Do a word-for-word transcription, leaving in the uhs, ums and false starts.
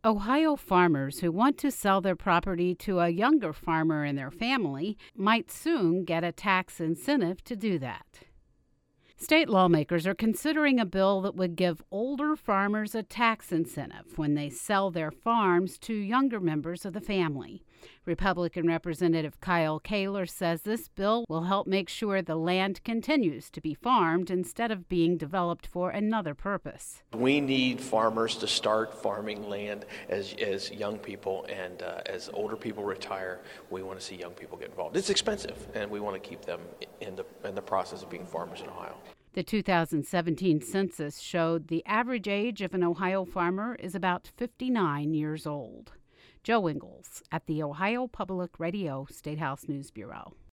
Ohio farmers who want to sell their property to a younger farmer in their family might soon get a tax incentive to do that. State lawmakers are considering a bill that would give older farmers a tax incentive when they sell their farms to younger members of the family. Republican Representative Kyle Kaler says this bill will help make sure the land continues to be farmed instead of being developed for another purpose. We need farmers to start farming land as as young people, and uh, as older people retire, we want to see young people get involved. It's expensive, and we want to keep them in the in the process of being farmers in Ohio. The two thousand seventeen census showed the average age of an Ohio farmer is about fifty-nine years old. Joe Ingles at the Ohio Public Radio Statehouse News Bureau.